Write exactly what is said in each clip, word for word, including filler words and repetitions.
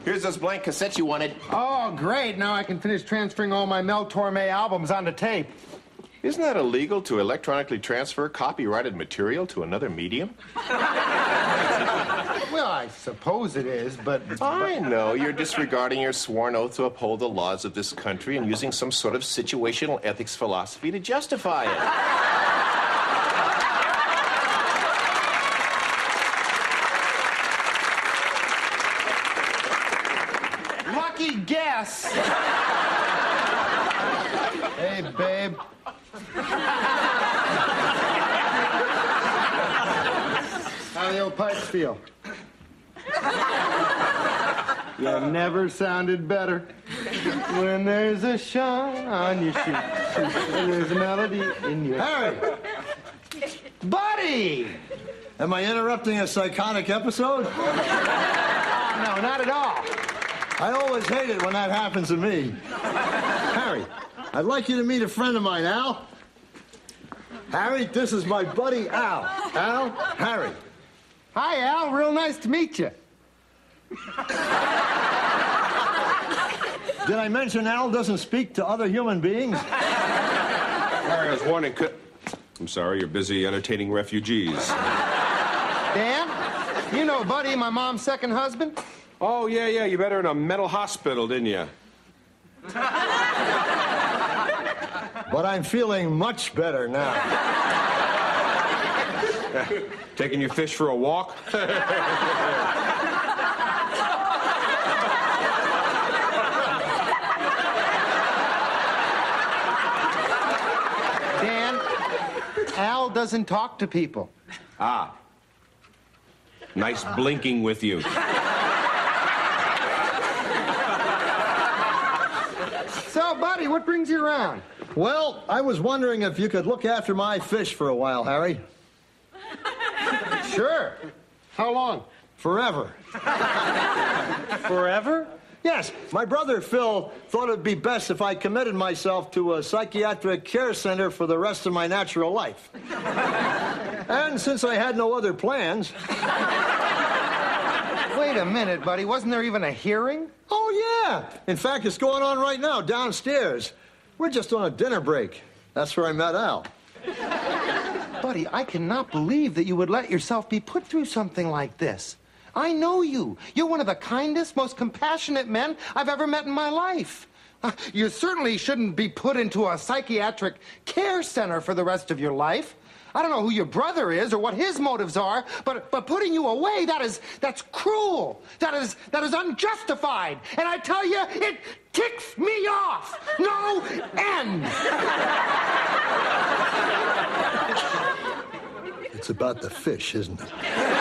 Here's those blank cassettes you wanted. Oh, great. Now I can finish transferring all my Mel Torme albums onto tape. Isn't that illegal to electronically transfer copyrighted material to another medium? Well, I suppose it is, but... I know. You're disregarding your sworn oath to uphold the laws of this country and using some sort of situational ethics philosophy to justify it. Lucky guess. Hey, babe. How the old pipes feel? You never sounded better. When there's a shine on your shoes, and there's a melody in your... Harry! Buddy! Am I interrupting a psychotic episode? No, not at all. I always hate it when that happens to me. Harry, I'd like you to meet a friend of mine, Al. Harry, this is my buddy, Al. Al, Harry. Hi, Al. Real nice to meet you. Did I mention Al doesn't speak to other human beings? Harry, I was warning... Could... I'm sorry, you're busy entertaining refugees. Dan, you know Buddy, my mom's second husband? Oh, yeah, yeah. You met her in a mental hospital, didn't you? But I'm feeling much better now. Taking your fish for a walk? Dan, Al doesn't talk to people. Ah. Nice blinking with you. So, Buddy, what brings you around? Well, I was wondering if you could look after my fish for a while, Harry. Sure. How long? Forever. Forever? Yes, my brother Phil thought it'd be best if I committed myself to a psychiatric care center for the rest of my natural life. And since I had no other plans... Wait a minute, Buddy. Wasn't there even a hearing? Oh, yeah. In fact, it's going on right now downstairs. We're just on a dinner break. That's where I met Al. Buddy, I cannot believe that you would let yourself be put through something like this. I know you. You're one of the kindest, most compassionate men I've ever met in my life. Uh, you certainly shouldn't be put into a psychiatric care center for the rest of your life. I don't know who your brother is or what his motives are, but but putting you away, that is that's cruel. That is that is unjustified. And I tell you, it ticks me off. No end. It's about the fish, isn't it?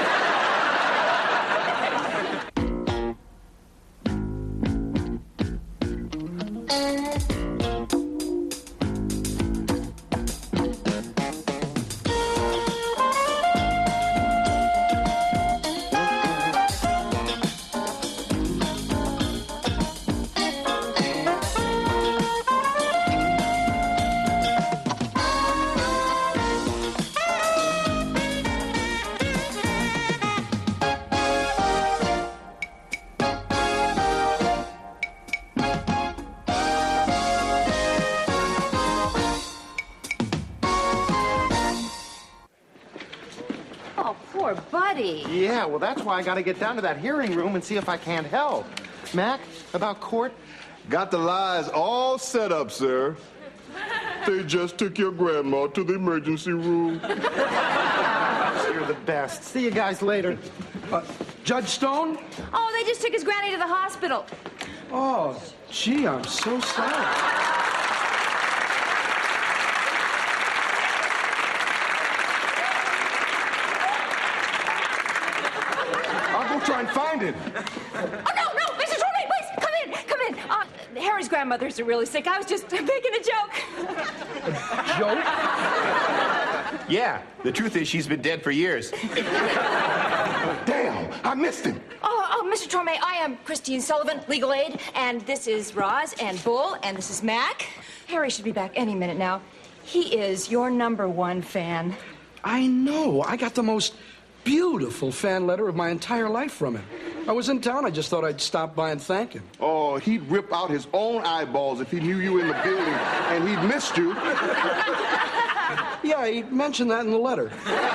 Yeah, well, that's why I got to get down to that hearing room and see if I can't help. Mac, about court? Got the lies all set up, sir. They just took your grandma to the emergency room. You're the best. See you guys later. Uh, Judge Stone? Oh, they just took his granny to the hospital. Oh, gee, I'm so sorry. Try and find him. Oh, no, no, Mister Torme, please, come in, come in. Uh, Harry's grandmother's really sick. I was just making a joke. A joke? Yeah, the truth is she's been dead for years. Damn, I missed him. Oh, oh, Mister Torme, I am Christine Sullivan, legal aid, and this is Roz and Bull, and this is Mac. Harry should be back any minute now. He is your number one fan. I know. I got the most beautiful fan letter of my entire life from him. I was in town. I just thought I'd stop by and thank him. Oh, he'd rip out his own eyeballs if he knew you in the building and he'd missed you. Yeah, he mentioned that in the letter.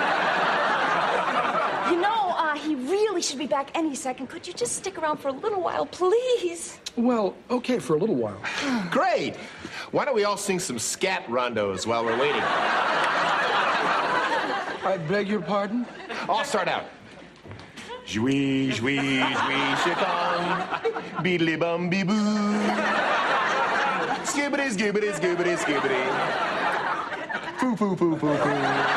You know, uh, he really should be back any second. Could you just stick around for a little while, please? Well, okay, for a little while. Great. Why don't we all sing some scat rondos while we're waiting? I beg your pardon? I'll start out. Jouy, jouy, jouy, chicken, beedly bum bee boo. Skibbity, skibbity, skibbity, skibbity. Poo, poo, poo, poo, poo.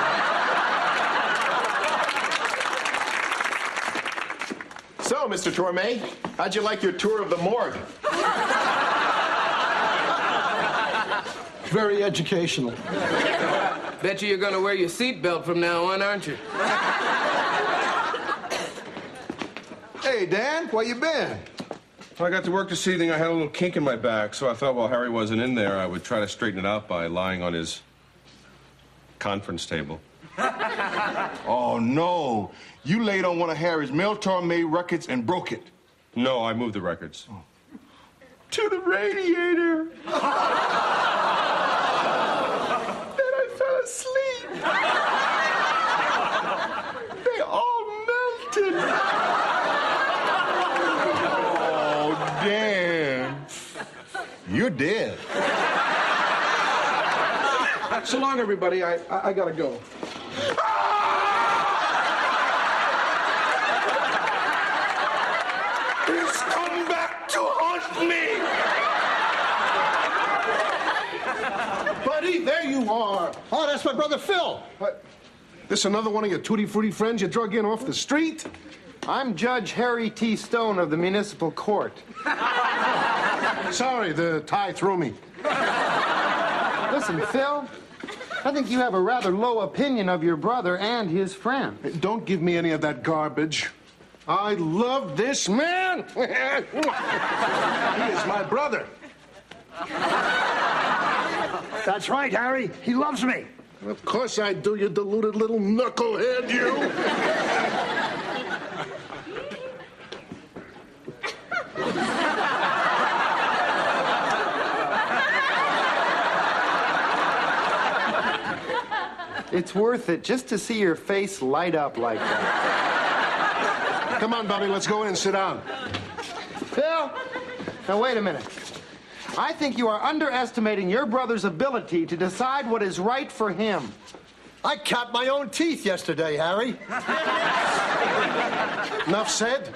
So, Mister Torme, how'd you like your tour of the morgue? Very educational. Bet you you're gonna wear your seatbelt from now on, aren't you? Hey, Dan, where you been? Well, I got to work this evening. I had a little kink in my back, so I thought while Harry wasn't in there, I would try to straighten it out by lying on his conference table. Oh, no. You laid on one of Harry's Mel Torme records and broke it. No, I moved the records. Oh. To the radiator. Then I fell asleep. They all melted. Oh, Dan. You're dead. So long, everybody. I, I, I gotta go. He's come back to haunt me. Buddy, there you are. Oh, that's my brother Phil. What? This another one of your tutti frutti friends you drug in off the street? I'm Judge Harry T. Stone of the Municipal Court. Sorry, the tie threw me. Listen, Phil, I think you have a rather low opinion of your brother and his friend. Don't give me any of that garbage. I love this man. He is my brother. That's right, Harry. He loves me. Of course I do, you deluded little knucklehead, you. It's worth it just to see your face light up like that. Come on, Bobby, let's go in and sit down. Phil, now wait a minute. I think you are underestimating your brother's ability to decide what is right for him. I capped my own teeth yesterday, Harry. Enough said.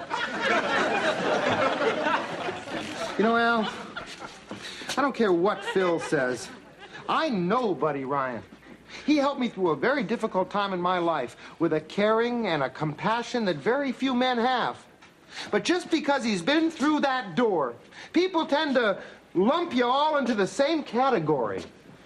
You know, Al, I don't care what Phil says. I know Buddy Ryan. He helped me through a very difficult time in my life with a caring and a compassion that very few men have. But just because he's been through that door, people tend to lump you all into the same category.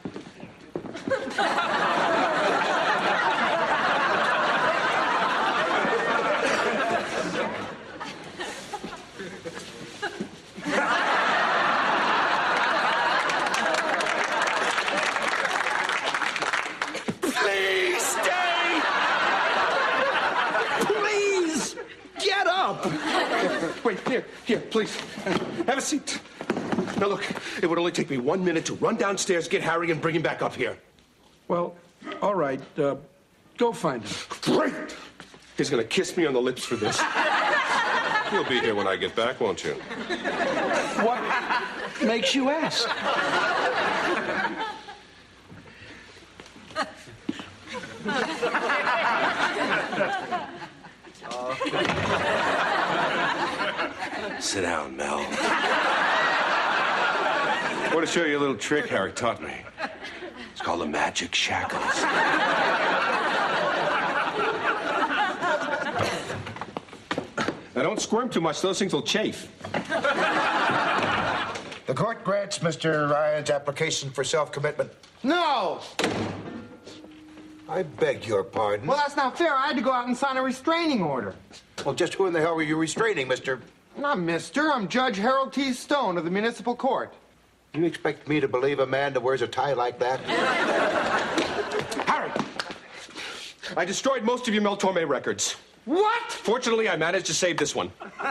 Wait, here, here, please. Have a seat. Now, look, it would only take me one minute to run downstairs, get Harry, and bring him back up here. Well, all right. Uh, go find him. Great! He's gonna kiss me on the lips for this. You'll be here when I get back, won't you? What makes you ask? Sit down, Mel. I want to show you a little trick Harry taught me. It's called the magic shackles. Now, don't squirm too much. Those things will chafe. The court grants Mister Ryan's application for self-commitment. No! I beg your pardon. Well, that's not fair. I had to go out and sign a restraining order. Well, just who in the hell were you restraining, Mister? Not Mister I'm Judge Harold T. Stone of the Municipal Court. You expect me to believe a man that wears a tie like that? Harry! I destroyed most of your Mel Torme records. What? Fortunately, I managed to save this one.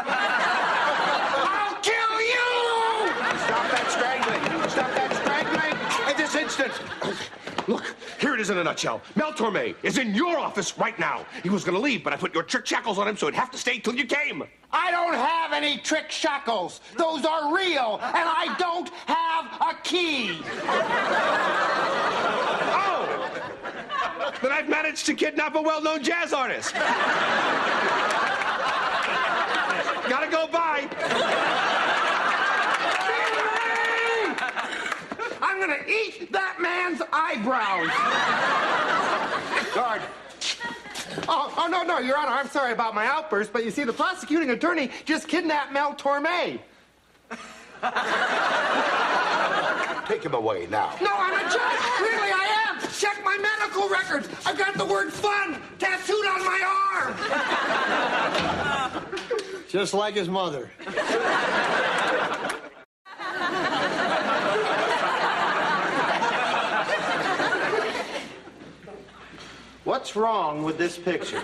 I'll kill you! Stop that strangling! Stop that strangling! In this instant! Look, here it is in a nutshell. Mel Torme is in your office right now. He was going to leave, but I put your trick shackles on him, so he'd have to stay till you came. I don't have any trick shackles. Those are real, and I don't have a key. Oh! Then I've managed to kidnap a well-known jazz artist. Gotta go by. I'm gonna eat that man's eyebrows. Guard. Oh, oh, no, no, Your Honor, I'm sorry about my outburst, but you see, the prosecuting attorney just kidnapped Mel Torme. Take him away now. No, I'm a judge. Really, I am. Check my medical records. I've got the word fun tattooed on my arm. Just like his mother. What's wrong with this picture?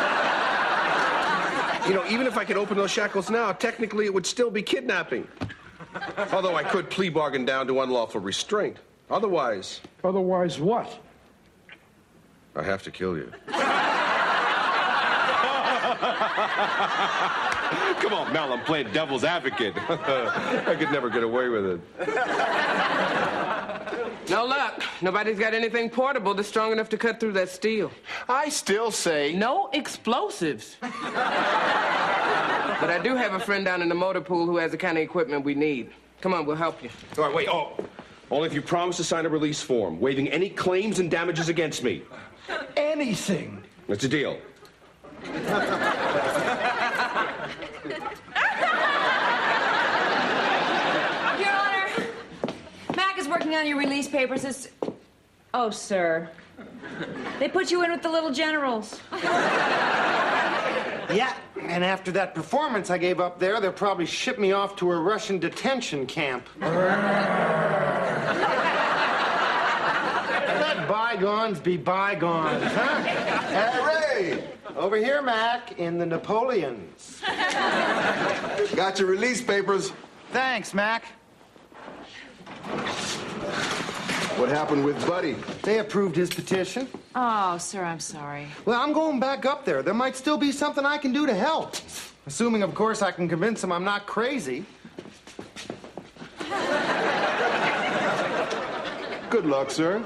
You know, even if I could open those shackles now, technically it would still be kidnapping. Although I could plea bargain down to unlawful restraint. Otherwise... Otherwise what? I have to kill you. Come on, Mel, I'm playing devil's advocate. I could never get away with it. No luck. Nobody's got anything portable that's strong enough to cut through that steel. I still say... No explosives. But I do have a friend down in the motor pool who has the kind of equipment we need. Come on, we'll help you. All right, wait, oh. Only if you promise to sign a release form, waiving any claims and damages against me. Anything. That's a deal. Your Honor, Mac is working on your release papers. It's... Oh, sir. They put you in with the little generals. Yeah, and after that performance I gave up there, they'll probably ship me off to a Russian detention camp. Let bygones be bygones, huh? Harry! Over here, Mac, in the Napoleons. Got your release papers. Thanks, Mac. What happened with Buddy? They approved his petition. Oh, sir, I'm sorry. Well, I'm going back up there. There might still be something I can do to help. Assuming, of course, I can convince him I'm not crazy. Good luck, sir.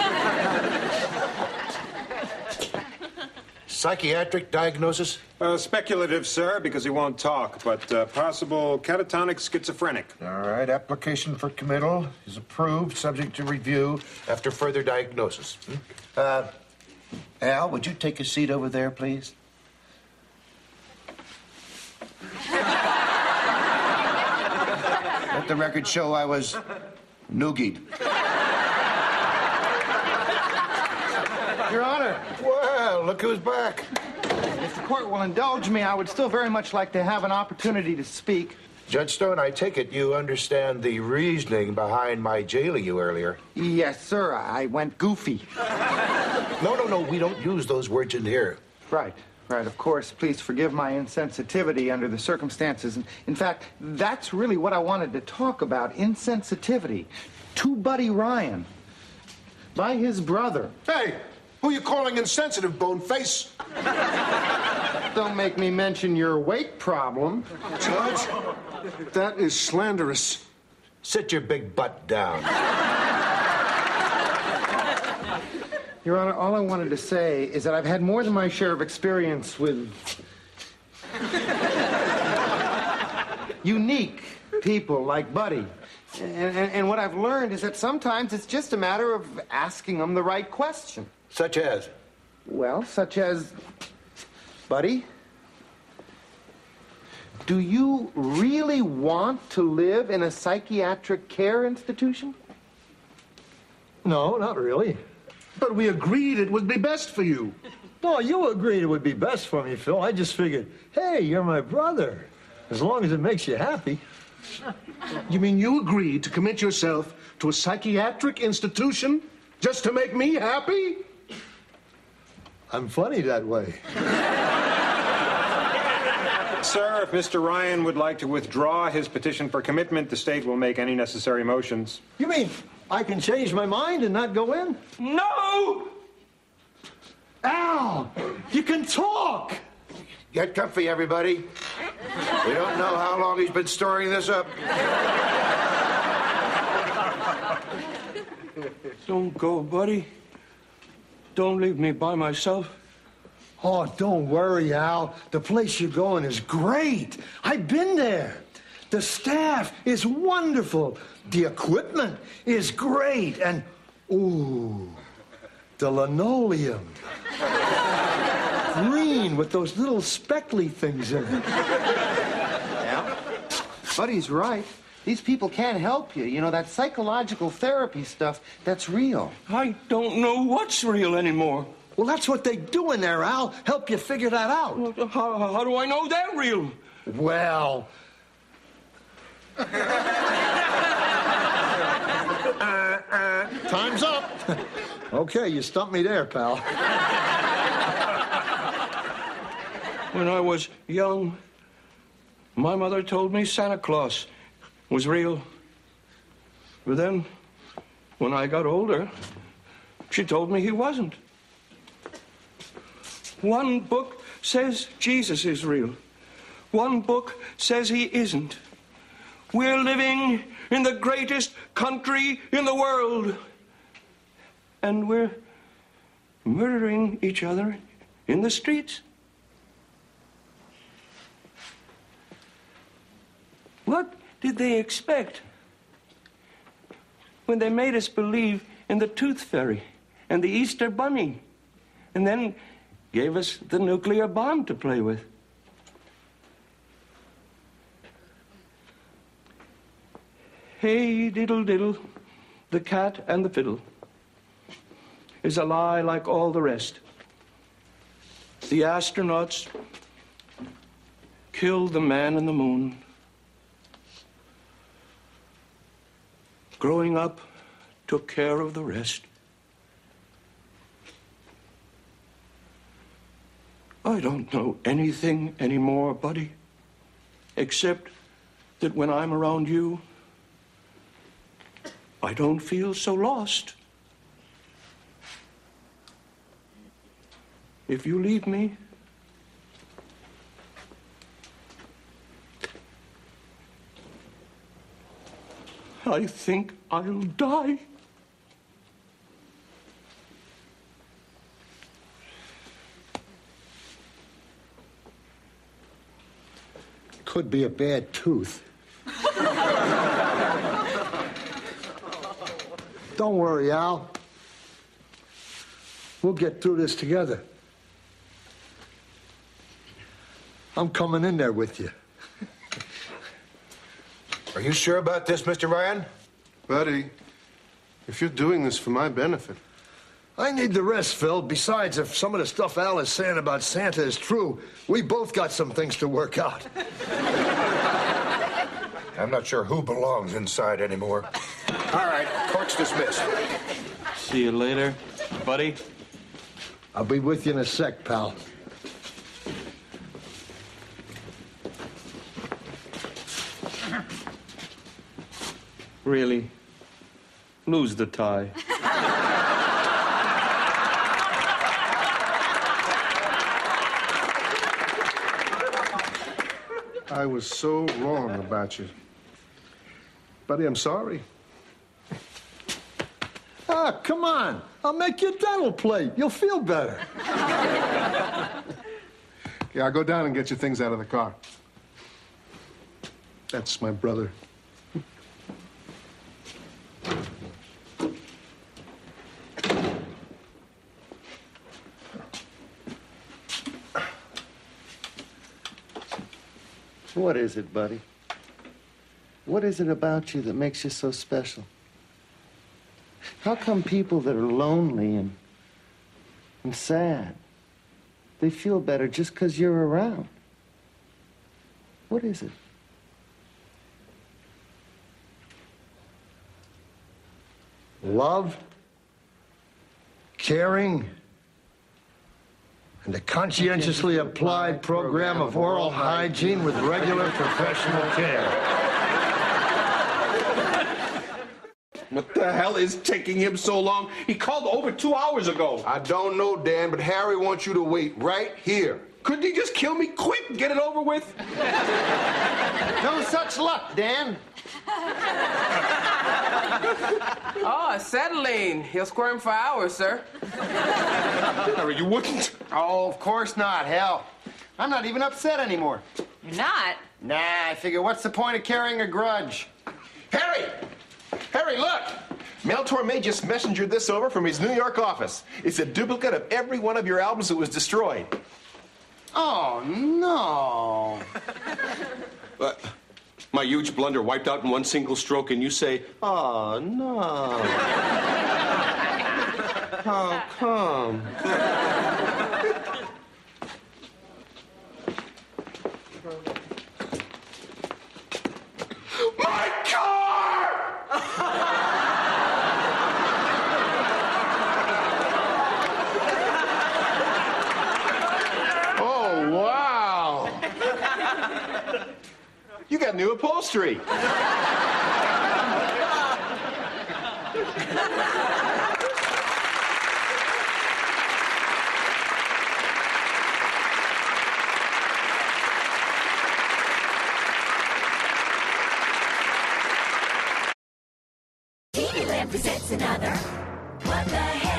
Psychiatric diagnosis? Uh, speculative, sir, because he won't talk, but uh, possible catatonic schizophrenic. All right, application for committal is approved, subject to review after further diagnosis. Hmm? Uh, Al, would you take a seat over there, please? Let the record show I was noogied. Your Honor. Well, look who's back. If the court will indulge me, I would still very much like to have an opportunity to speak. Judge Stone, I take it you understand the reasoning behind my jailing you earlier. Yes, sir. I went goofy. No, no, no. We don't use those words in here. Right. Right, of course. Please forgive my insensitivity under the circumstances. And in fact, that's really what I wanted to talk about, insensitivity to Buddy Ryan by his brother. Hey, who you calling insensitive, boneface? Don't make me mention your weight problem. Judge, that is slanderous. Sit your big butt down. Your Honor, all I wanted to say is that I've had more than my share of experience with unique people like Buddy. And, and, and what I've learned is that sometimes it's just a matter of asking them the right question. Such as? Well, such as, Buddy, do you really want to live in a psychiatric care institution? No, not really. But we agreed it would be best for you. No, you agreed it would be best for me, Phil. I just figured, hey, you're my brother. As long as it makes you happy. You mean you agreed to commit yourself to a psychiatric institution just to make me happy? I'm funny that way. sir. If Mister Ryan would like to withdraw his petition for commitment, the state will make any necessary motions. You mean I can change my mind and not go in? No! Al, you can talk. Get comfy, everybody. We don't know how long he's been storing this up. Don't go, buddy. Don't leave me by myself. Oh, don't worry, Al. The place you're going is great. I've been there. The staff is wonderful. The equipment is great. And, ooh, the linoleum. Green with those little speckly things in it. Yeah. Buddy's right. These people can't help you. You know, that psychological therapy stuff, that's real. I don't know what's real anymore. Well, that's what they do in there, Al. Help you figure that out. Well, how, how do I know they're real? Well... uh, uh, time's up. Okay, you stumped me there, pal. When I was young, my mother told me Santa Claus was real. But then, when I got older, she told me he wasn't. One book says Jesus is real. One book says he isn't. We're living in the greatest country in the world. And we're murdering each other in the streets. What did they expect when they made us believe in the Tooth Fairy and the Easter Bunny, and then gave us the nuclear bomb to play with? Hey, diddle diddle, the cat and the fiddle is a lie like all the rest. The astronauts killed the man in the moon. Growing up took care of the rest. I don't know anything anymore, buddy, except that when I'm around you, I don't feel so lost. If you leave me, I think I'll die. Could be a bad tooth. Don't worry, Al. We'll get through this together. I'm coming in there with you. Are you sure about this, Mister Ryan? Buddy, if you're doing this for my benefit. I need the rest, Phil. Besides, if some of the stuff Al is saying about Santa is true, we both got some things to work out. I'm not sure who belongs inside anymore. All right, court's dismissed. See you later, buddy. I'll be with you in a sec, pal. Really? Lose the tie. I was so wrong about you. Buddy, I'm sorry. Ah, come on. I'll make you a dental plate. You'll feel better. Yeah, I'll go down and get your things out of the car. That's my brother. What is it, buddy? What is it about you that makes you so special? How come people that are lonely and, and sad, they feel better just because you're around? What is it? Love, caring, and a conscientiously applied program of oral hygiene with regular professional care. What the hell is taking him so long? He called over two hours ago. I don't know, Dan, but Harry wants you to wait right here. Couldn't he just kill me quick and get it over with? No such luck, Dan. Oh, acetylene. He'll squirm for hours, sir. Harry, you wouldn't. Oh, of course not. Hell, I'm not even upset anymore. You're not? Nah, I figure what's the point of carrying a grudge? Harry! Harry, look! Mel Torme just messengered this over from his New York office. It's a duplicate of every one of your albums that was destroyed. Oh, no. Uh, my huge blunder wiped out in one single stroke, and you say, Oh, no. How come? my car! Oh, wow! You got new upholstery. T V Land presents another What the Hell?